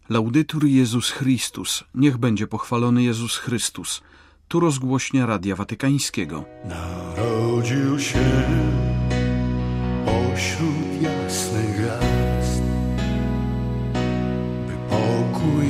Laudetur Jezus Chrystus. Niech będzie pochwalony Jezus Chrystus. Tu rozgłośnia Radia Watykańskiego. Narodził się pośród jasnych gwiazd, by pokój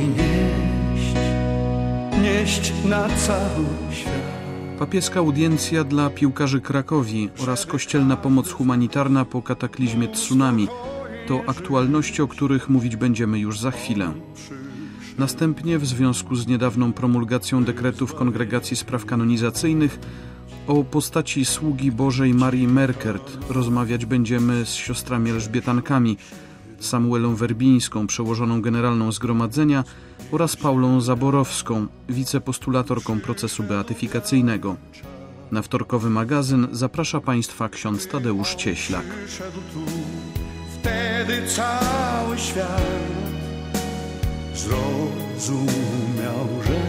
nieść na cały świat. Papieska audiencja dla piłkarzy Krakowi oraz kościelna pomoc humanitarna po kataklizmie tsunami. To aktualności, o których mówić będziemy już za chwilę. Następnie w związku z niedawną promulgacją dekretów Kongregacji Spraw Kanonizacyjnych o postaci sługi Bożej Marii Merkert rozmawiać będziemy z siostrami Elżbietankami, Samuelą Werbińską, przełożoną generalną Zgromadzenia oraz Paulą Zaborowską, wicepostulatorką procesu beatyfikacyjnego. Na wtorkowy magazyn zaprasza Państwa ksiądz Tadeusz Cieślak. Wtedy cały świat zrozumiał, że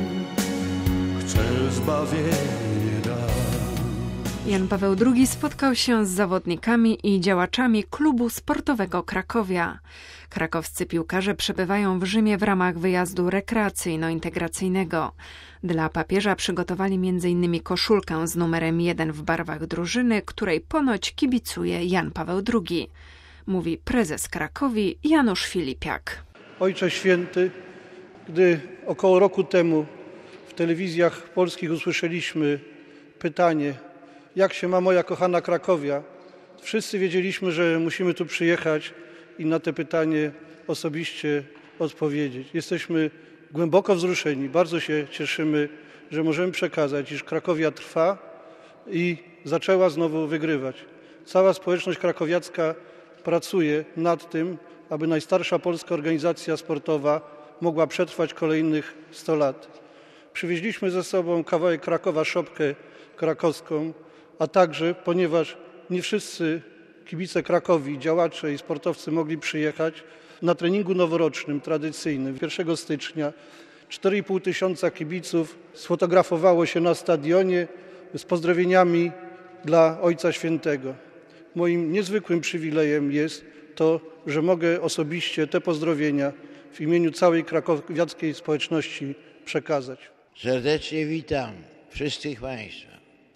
chce zbawienie dać. Jan Paweł II spotkał się z zawodnikami i działaczami klubu sportowego Krakowia. Krakowscy piłkarze przebywają w Rzymie w ramach wyjazdu rekreacyjno-integracyjnego. Dla papieża przygotowali m.in. koszulkę z numerem 1 w barwach drużyny, której ponoć kibicuje Jan Paweł II. Mówi prezes Krakowi Janusz Filipiak. Ojcze Święty, gdy około roku temu w telewizjach polskich usłyszeliśmy pytanie, jak się ma moja kochana Krakowia, wszyscy wiedzieliśmy, że musimy tu przyjechać i na te pytanie osobiście odpowiedzieć. Jesteśmy głęboko wzruszeni, bardzo się cieszymy, że możemy przekazać, iż Krakowia trwa i zaczęła znowu wygrywać. Cała społeczność krakowiacka pracuje nad tym, aby najstarsza polska organizacja sportowa mogła przetrwać kolejnych 100 lat. Przywieźliśmy ze sobą kawałek Krakowa, szopkę krakowską, a także, ponieważ nie wszyscy kibice Krakowi, działacze i sportowcy mogli przyjechać, na treningu noworocznym, tradycyjnym, 1 stycznia 4,5 tysiąca kibiców sfotografowało się na stadionie z pozdrowieniami dla Ojca Świętego. Moim niezwykłym przywilejem jest to, że mogę osobiście te pozdrowienia w imieniu całej krakowiackiej społeczności przekazać. Serdecznie witam wszystkich Państwa.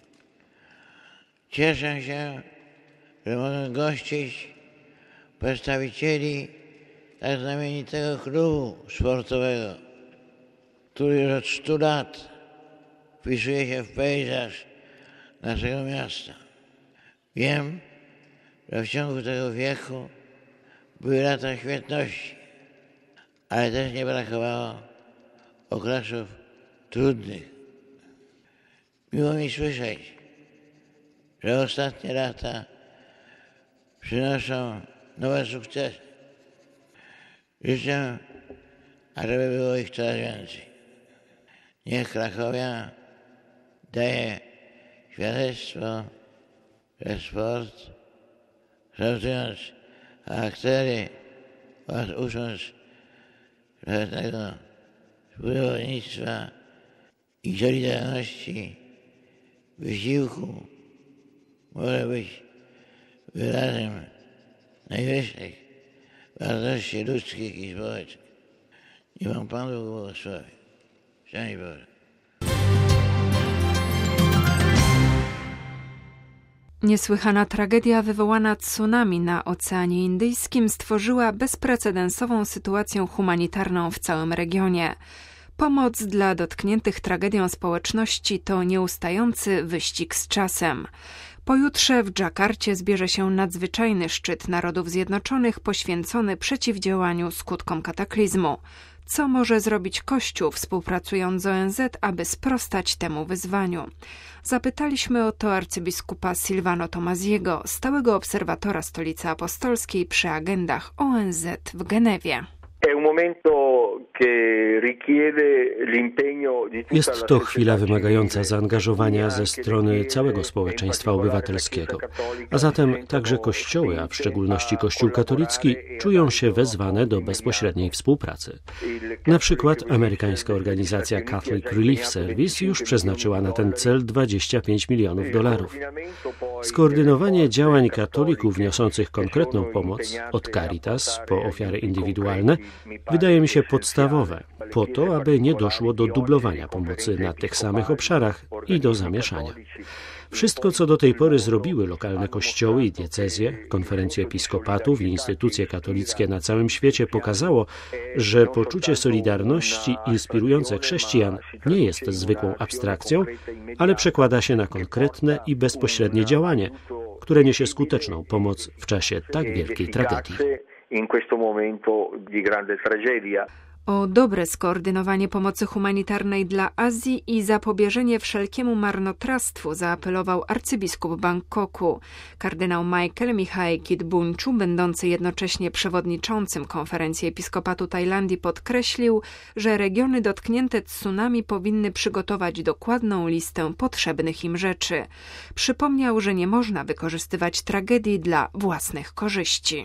Cieszę się, że mogę gościć przedstawicieli tak znamienitego klubu sportowego, który już od 100 lat wpisuje się w pejzaż naszego miasta. Wiem, że w ciągu tego wieku były lata świetności, ale też nie brakowało okresów trudnych. Miło mi słyszeć, że ostatnie lata przynoszą nowe sukcesy. Życzę, aby było ich coraz więcej. Niech Krakowia daje świadectwo, że sport, kształtując charaktery oraz ucząc pewnego współzawodnictwa i solidarności, wysiłku, może być wyrazem najwyższych wartości ludzkich i społecznych. Niech Wam Pan Bóg błogosławi. Szczęść Boże. Niesłychana tragedia wywołana tsunami na Oceanie Indyjskim stworzyła bezprecedensową sytuację humanitarną w całym regionie. Pomoc dla dotkniętych tragedią społeczności to nieustający wyścig z czasem. Pojutrze w Dżakarcie zbierze się nadzwyczajny szczyt Narodów Zjednoczonych poświęcony przeciwdziałaniu skutkom kataklizmu. Co może zrobić Kościół współpracując z ONZ, aby sprostać temu wyzwaniu? Zapytaliśmy o to arcybiskupa Silvano Tomaziego, stałego obserwatora Stolicy Apostolskiej przy agendach ONZ w Genewie. Jest to chwila wymagająca zaangażowania ze strony całego społeczeństwa obywatelskiego. A zatem także kościoły, a w szczególności Kościół katolicki, czują się wezwane do bezpośredniej współpracy. Na przykład amerykańska organizacja Catholic Relief Service już przeznaczyła na ten cel $25 milionów. Skoordynowanie działań katolików niosących konkretną pomoc, od Caritas po ofiary indywidualne, wydaje mi się podstawowe, po to, aby nie doszło do dublowania pomocy na tych samych obszarach i do zamieszania. Wszystko, co do tej pory zrobiły lokalne kościoły i diecezje, konferencje episkopatów i instytucje katolickie na całym świecie pokazało, że poczucie solidarności inspirujące chrześcijan nie jest zwykłą abstrakcją, ale przekłada się na konkretne i bezpośrednie działanie, które niesie skuteczną pomoc w czasie tak wielkiej tragedii. O dobre skoordynowanie pomocy humanitarnej dla Azji i zapobieżenie wszelkiemu marnotrawstwu zaapelował arcybiskup Bangkoku. Kardynał Michael Michael Kitbunczu, będący jednocześnie przewodniczącym Konferencji Episkopatu Tajlandii, podkreślił, że regiony dotknięte tsunami powinny przygotować dokładną listę potrzebnych im rzeczy. Przypomniał, że nie można wykorzystywać tragedii dla własnych korzyści.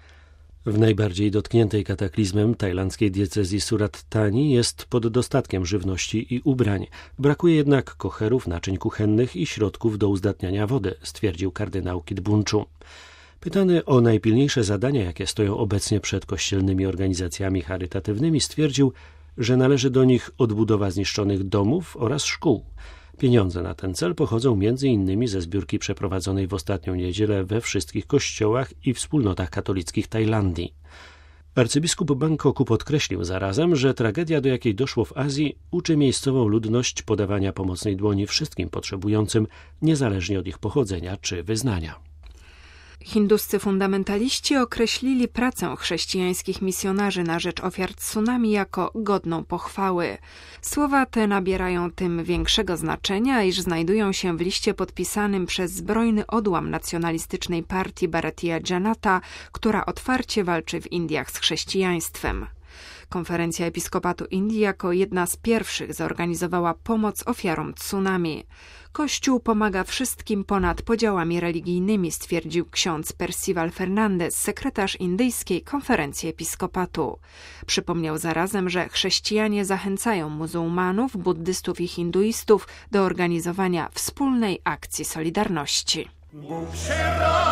W najbardziej dotkniętej kataklizmem tajlandzkiej diecezji Surat Thani jest pod dostatkiem żywności i ubrań. Brakuje jednak kocherów, naczyń kuchennych i środków do uzdatniania wody, stwierdził kardynał Kitbunczu. Pytany o najpilniejsze zadania, jakie stoją obecnie przed kościelnymi organizacjami charytatywnymi, stwierdził, że należy do nich odbudowa zniszczonych domów oraz szkół. Pieniądze na ten cel pochodzą m.in. ze zbiórki przeprowadzonej w ostatnią niedzielę we wszystkich kościołach i wspólnotach katolickich Tajlandii. Arcybiskup Bangkoku podkreślił zarazem, że tragedia, do jakiej doszło w Azji, uczy miejscową ludność podawania pomocnej dłoni wszystkim potrzebującym, niezależnie od ich pochodzenia czy wyznania. Hinduscy fundamentaliści określili pracę chrześcijańskich misjonarzy na rzecz ofiar tsunami jako godną pochwały. Słowa te nabierają tym większego znaczenia, iż znajdują się w liście podpisanym przez zbrojny odłam nacjonalistycznej partii Bharatiya Janata, która otwarcie walczy w Indiach z chrześcijaństwem. Konferencja Episkopatu Indii jako jedna z pierwszych zorganizowała pomoc ofiarom tsunami. Kościół pomaga wszystkim ponad podziałami religijnymi, stwierdził ksiądz Percival Fernandez, sekretarz indyjskiej konferencji episkopatu. Przypomniał zarazem, że chrześcijanie zachęcają muzułmanów, buddystów i hinduistów do organizowania wspólnej akcji solidarności. Bóg się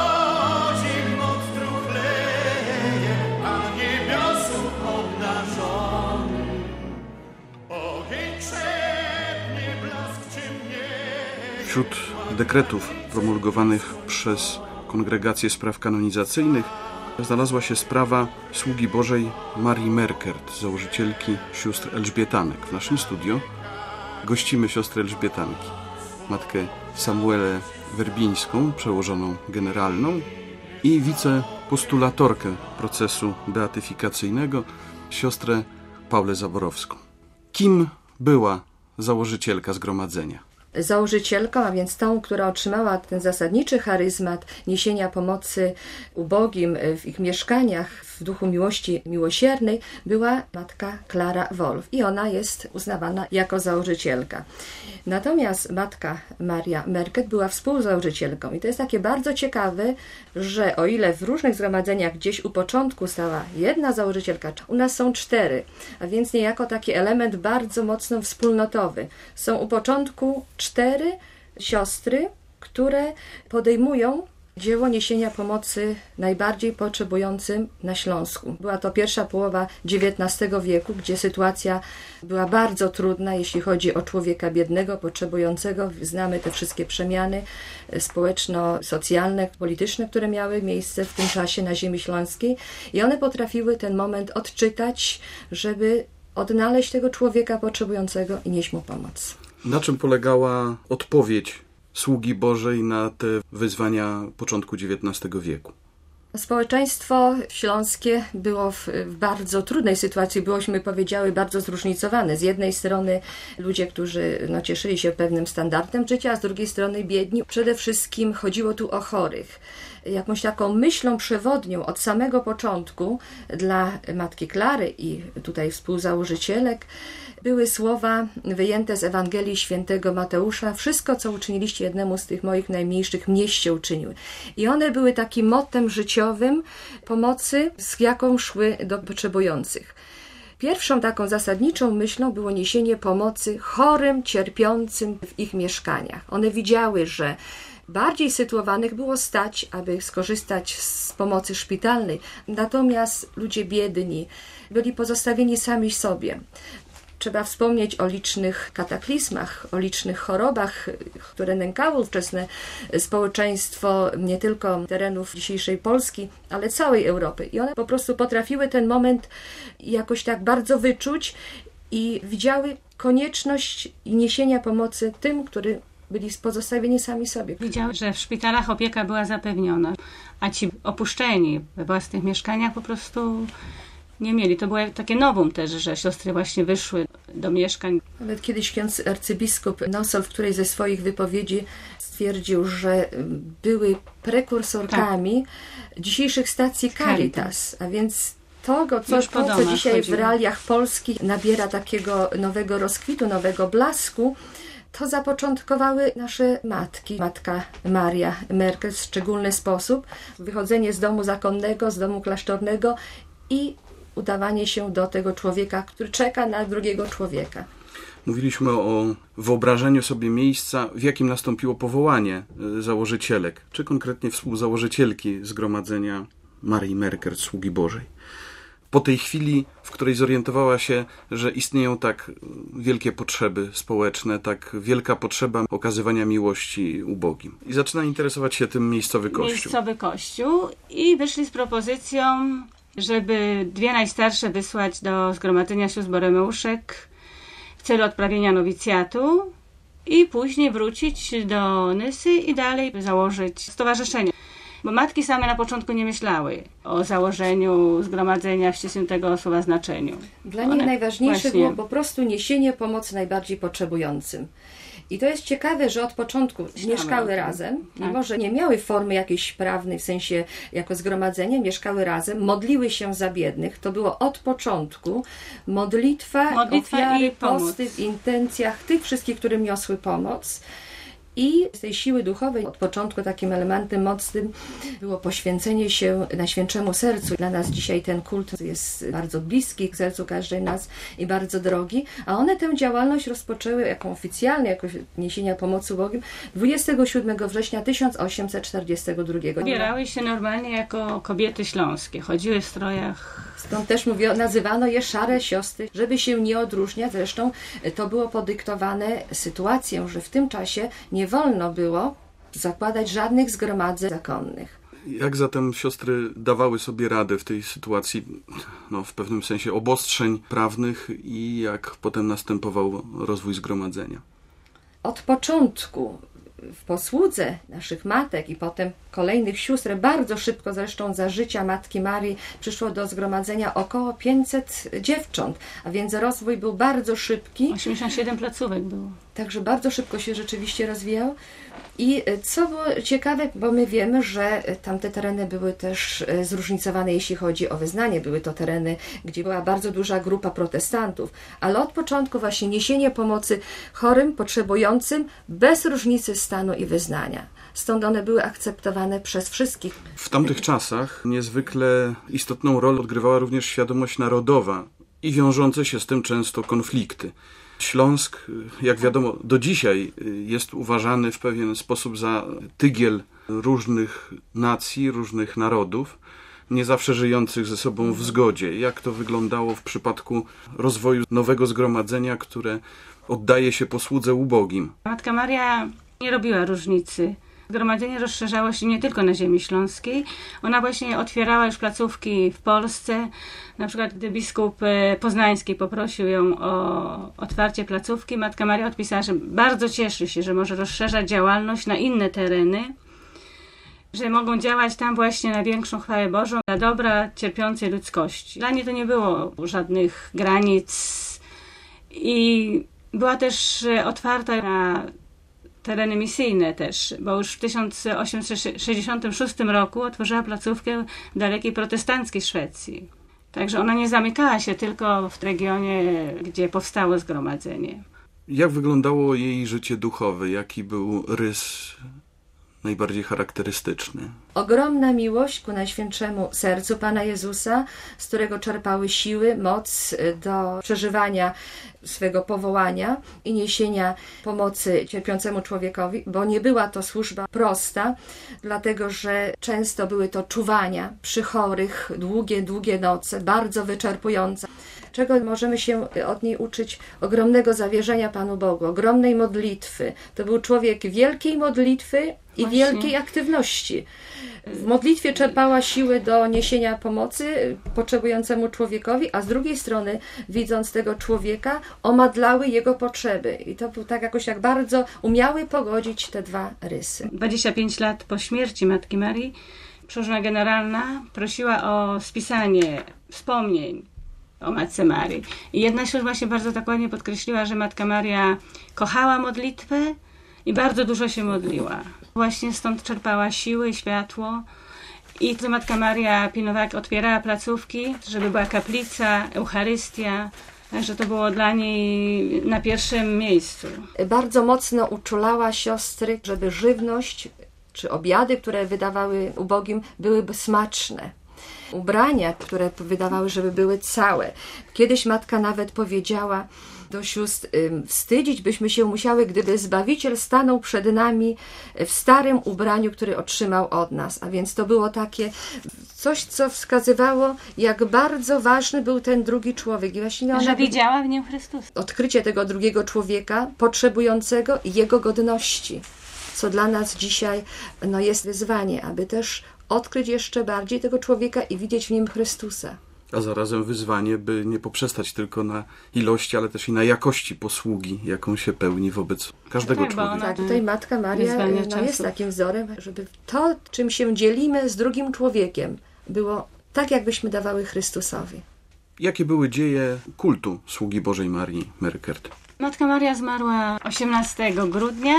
rodzi, moc truchleje, a niebiosu obnażony. Ogień krzepnie, blask ciemnieje. Wśród dekretów promulgowanych przez Kongregację Spraw Kanonizacyjnych znalazła się sprawa sługi Bożej Marii Merkert, założycielki sióstr Elżbietanek. W naszym studio gościmy siostry Elżbietanki, matkę Samuelę Werbińską, przełożoną generalną, i wicepostulatorkę procesu beatyfikacyjnego, siostrę Paulę Zaborowską. Kim była założycielka zgromadzenia? Założycielką, a więc tą, która otrzymała ten zasadniczy charyzmat niesienia pomocy ubogim w ich mieszkaniach w duchu miłości miłosiernej, była matka Klara Wolf i ona jest uznawana jako założycielka. Natomiast matka Maria Merkert była współzałożycielką i to jest takie bardzo ciekawe, że o ile w różnych zgromadzeniach gdzieś u początku stała jedna założycielka, u nas są 4, a więc niejako taki element bardzo mocno wspólnotowy. Są u początku 4 siostry, które podejmują dzieło niesienia pomocy najbardziej potrzebującym na Śląsku. Była to pierwsza połowa XIX wieku, gdzie sytuacja była bardzo trudna, jeśli chodzi o człowieka biednego, potrzebującego. Znamy te wszystkie przemiany społeczno-socjalne, polityczne, które miały miejsce w tym czasie na ziemi śląskiej i one potrafiły ten moment odczytać, żeby odnaleźć tego człowieka potrzebującego i nieść mu pomoc. Na czym polegała odpowiedź sługi Bożej na te wyzwania początku XIX wieku? Społeczeństwo śląskie było w bardzo trudnej sytuacji, byłośmy powiedziały bardzo zróżnicowane. Z jednej strony ludzie, którzy cieszyli się pewnym standardem życia, a z drugiej strony biedni. Przede wszystkim chodziło tu o chorych. Jakąś taką myślą przewodnią od samego początku dla matki Klary i tutaj współzałożycielek były słowa wyjęte z Ewangelii Świętego Mateusza: wszystko, co uczyniliście jednemu z tych moich najmniejszych, mnieście uczyniły. I one były takim mottem życiowym pomocy, z jaką szły do potrzebujących. Pierwszą taką zasadniczą myślą było niesienie pomocy chorym, cierpiącym w ich mieszkaniach. One widziały, że bardziej sytuowanych było stać, aby skorzystać z pomocy szpitalnej. Natomiast ludzie biedni byli pozostawieni sami sobie. Trzeba wspomnieć o licznych kataklizmach, o licznych chorobach, które nękały ówczesne społeczeństwo nie tylko terenów dzisiejszej Polski, ale całej Europy. I one po prostu potrafiły ten moment jakoś tak bardzo wyczuć i widziały konieczność niesienia pomocy tym, którzy byli pozostawieni sami sobie. Widziały, że w szpitalach opieka była zapewniona, a ci opuszczeni we własnych mieszkaniach po prostu nie mieli. To było takie novum też, że siostry właśnie wyszły do mieszkań. Nawet kiedyś ksiądz arcybiskup Nosol w którejś ze swoich wypowiedzi stwierdził, że były prekursorkami dzisiejszych stacji Caritas, a więc to, co dzisiaj w realiach Polski nabiera takiego nowego rozkwitu, nowego blasku, to zapoczątkowały nasze matki. Matka Maria Merkel w szczególny sposób. Wychodzenie z domu zakonnego, z domu klasztornego i udawanie się do tego człowieka, który czeka na drugiego człowieka. Mówiliśmy o wyobrażeniu sobie miejsca, w jakim nastąpiło powołanie założycielek, czy konkretnie współzałożycielki Zgromadzenia Marii Merkel, Sługi Bożej. Po tej chwili, w której zorientowała się, że istnieją tak wielkie potrzeby społeczne, tak wielka potrzeba okazywania miłości ubogim. I zaczyna interesować się tym miejscowy kościół. I wyszli z propozycją, żeby 2 najstarsze wysłać do Zgromadzenia Sióstr Boromeuszek w celu odprawienia nowicjatu i później wrócić do Nysy i dalej założyć stowarzyszenie. Bo matki same na początku nie myślały o założeniu zgromadzenia w ścisłym tego słowa znaczeniu. Dla nich najważniejsze było po prostu niesienie pomocy najbardziej potrzebującym. I to jest ciekawe, że od początku mieszkały razem, mimo że nie miały formy jakiejś prawnej, w sensie jako zgromadzenie, mieszkały razem, modliły się za biednych. To było od początku modlitwa ofiary, posty w intencjach tych wszystkich, którym niosły pomoc. I z tej siły duchowej od początku takim elementem mocnym było poświęcenie się Najświętszemu Sercu. Dla nas dzisiaj ten kult jest bardzo bliski k sercu każdej nas i bardzo drogi, a one tę działalność rozpoczęły jako oficjalnie, jako niesienia pomocy ubogim 27 września 1842. Ubierały się normalnie jako kobiety śląskie, chodziły w strojach. Stąd też nazywano je szare siostry, żeby się nie odróżniać. Zresztą to było podyktowane sytuacją, że w tym czasie nie wolno było zakładać żadnych zgromadzeń zakonnych. Jak zatem siostry dawały sobie radę w tej sytuacji, w pewnym sensie obostrzeń prawnych i jak potem następował rozwój zgromadzenia? Od początku w posłudze naszych matek i potem kolejnych sióstr, bardzo szybko zresztą za życia Matki Marii przyszło do zgromadzenia około 500 dziewcząt, a więc rozwój był bardzo szybki. 87 placówek było. Także bardzo szybko się rzeczywiście rozwijał. I co było ciekawe, bo my wiemy, że tamte tereny były też zróżnicowane, jeśli chodzi o wyznanie. Były to tereny, gdzie była bardzo duża grupa protestantów, ale od początku właśnie niesienie pomocy chorym, potrzebującym, bez różnicy stanu i wyznania. Stąd one były akceptowane przez wszystkich. W tamtych czasach niezwykle istotną rolę odgrywała również świadomość narodowa i wiążące się z tym często konflikty. Śląsk, jak wiadomo, do dzisiaj jest uważany w pewien sposób za tygiel różnych nacji, różnych narodów, nie zawsze żyjących ze sobą w zgodzie. Jak to wyglądało w przypadku rozwoju nowego zgromadzenia, które oddaje się posłudze ubogim? Matka Maria nie robiła różnicy. Zgromadzenie rozszerzało się nie tylko na ziemi śląskiej. Ona właśnie otwierała już placówki w Polsce. Na przykład gdy biskup poznański poprosił ją o otwarcie placówki, Matka Maria odpisała, że bardzo cieszy się, że może rozszerzać działalność na inne tereny, że mogą działać tam właśnie na większą chwałę Bożą, dla dobra cierpiącej ludzkości. Dla niej to nie było żadnych granic i była też otwarta na tereny misyjne też, bo już w 1866 roku otworzyła placówkę w dalekiej protestanckiej Szwecji. Także ona nie zamykała się tylko w regionie, gdzie powstało zgromadzenie. Jak wyglądało jej życie duchowe? Jaki był rys najbardziej charakterystyczny? Ogromna miłość ku Najświętszemu Sercu Pana Jezusa, z którego czerpały siły, moc do przeżywania swego powołania i niesienia pomocy cierpiącemu człowiekowi, bo nie była to służba prosta, dlatego że często były to czuwania przy chorych, długie noce, bardzo wyczerpujące. Czego możemy się od niej uczyć? Ogromnego zawierzenia Panu Bogu, ogromnej modlitwy. To był człowiek wielkiej modlitwy i wielkiej aktywności. W modlitwie czerpała siły do niesienia pomocy potrzebującemu człowiekowi, a z drugiej strony, widząc tego człowieka, omadlały jego potrzeby. I to był tak jakoś tak bardzo umiały pogodzić te dwa rysy. 25 lat po śmierci Matki Marii Przełożona Generalna prosiła o spisanie wspomnień o Matce Marii. I jedna z właśnie bardzo tak ładnie podkreśliła, że Matka Maria kochała modlitwę i bardzo dużo się modliła. Właśnie stąd czerpała siły i światło. I Matka Maria pilnowała, otwierała placówki, żeby była kaplica, Eucharystia. Także to było dla niej na pierwszym miejscu. Bardzo mocno uczulała siostry, żeby żywność czy obiady, które wydawały ubogim, byłyby smaczne. Ubrania, które wydawały, żeby były całe. Kiedyś matka nawet powiedziała do sióstr, wstydzić byśmy się musiały, gdyby Zbawiciel stanął przed nami w starym ubraniu, który otrzymał od nas. A więc to było takie coś, co wskazywało, jak bardzo ważny był ten drugi człowiek. I właśnie ona widziała w nim Chrystusa. Odkrycie tego drugiego człowieka, potrzebującego i jego godności. Co dla nas dzisiaj jest wyzwanie, aby też odkryć jeszcze bardziej tego człowieka i widzieć w nim Chrystusa. A zarazem wyzwanie, by nie poprzestać tylko na ilości, ale też i na jakości posługi, jaką się pełni wobec każdego człowieka. Tak, tutaj Matka Maria jest takim wzorem, żeby to, czym się dzielimy z drugim człowiekiem, było tak, jakbyśmy dawały Chrystusowi. Jakie były dzieje kultu Sługi Bożej Marii Merkert? Matka Maria zmarła 18 grudnia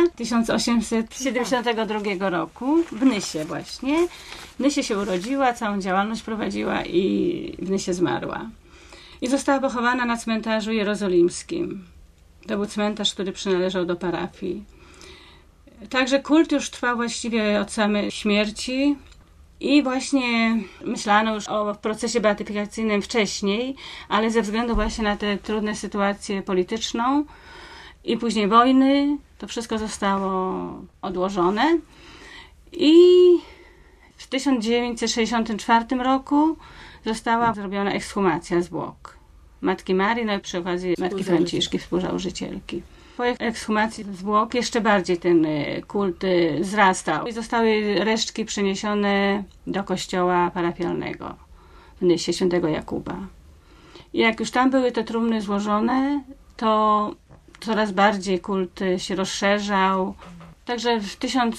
1872 roku w Nysie właśnie. W Nysie się urodziła, całą działalność prowadziła i w Nysie zmarła. I została pochowana na cmentarzu jerozolimskim. To był cmentarz, który przynależał do parafii. Także kult już trwał właściwie od samej śmierci. I właśnie myślano już o procesie beatyfikacyjnym wcześniej, ale ze względu właśnie na tę trudną sytuację polityczną i później wojny, to wszystko zostało odłożone. I w 1964 roku została zrobiona ekshumacja zwłok Matki Marii, no i przy okazji Matki Franciszki, współzałożycielki. Po ekshumacji zwłok jeszcze bardziej ten kult wzrastał i zostały resztki przeniesione do kościoła parafialnego w Nysie Świętego Jakuba. I jak już tam były te trumny złożone, to coraz bardziej kult się rozszerzał. Także w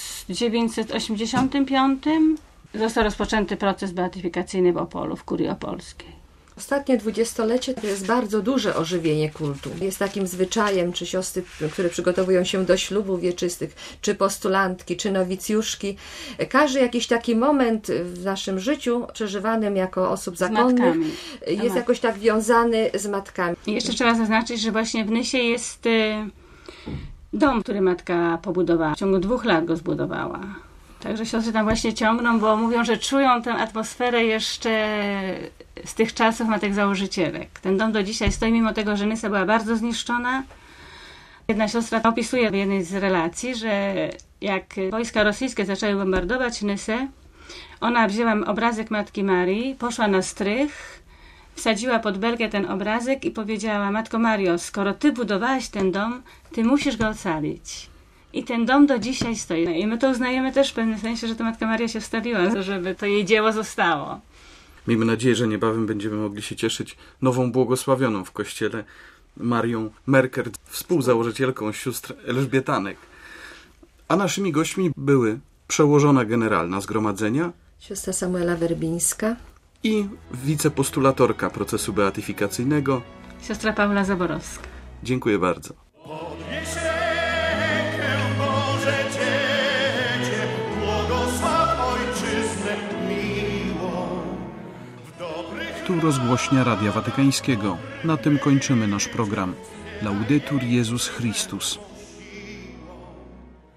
1985 został rozpoczęty proces beatyfikacyjny w Opolu, w Kurii Opolskiej. Ostatnie 20-lecie to jest bardzo duże ożywienie kultu. Jest takim zwyczajem, czy siostry, które przygotowują się do ślubów wieczystych, czy postulantki, czy nowicjuszki. Każdy jakiś taki moment w naszym życiu, przeżywanym jako osób zakonnych, jest jakoś tak wiązany z matkami. I jeszcze trzeba zaznaczyć, że właśnie w Nysie jest dom, który matka pobudowała. W ciągu 2 lat go zbudowała. Także siostry tam właśnie ciągną, bo mówią, że czują tę atmosferę jeszcze z tych czasów matek założycielek. Ten dom do dzisiaj stoi, mimo tego, że Nysa była bardzo zniszczona. Jedna siostra opisuje w jednej z relacji, że jak wojska rosyjskie zaczęły bombardować Nysę, ona wzięła obrazek Matki Marii, poszła na strych, wsadziła pod belkę ten obrazek i powiedziała: Matko Mario, skoro ty budowałaś ten dom, ty musisz go ocalić. I ten dom do dzisiaj stoi. I my to uznajemy też w pewnym sensie, że to Matka Maria się wstawiła, żeby to jej dzieło zostało. Miejmy nadzieję, że niebawem będziemy mogli się cieszyć nową błogosławioną w kościele Marią Merkert, współzałożycielką sióstr Elżbietanek. A naszymi gośćmi były przełożona generalna zgromadzenia, siostra Samuela Werbińska i wicepostulatorka procesu beatyfikacyjnego, siostra Paula Zaborowska. Dziękuję bardzo. Tu rozgłośnia Radia Watykańskiego. Na tym kończymy nasz program. Laudetur Jezus Chrystus.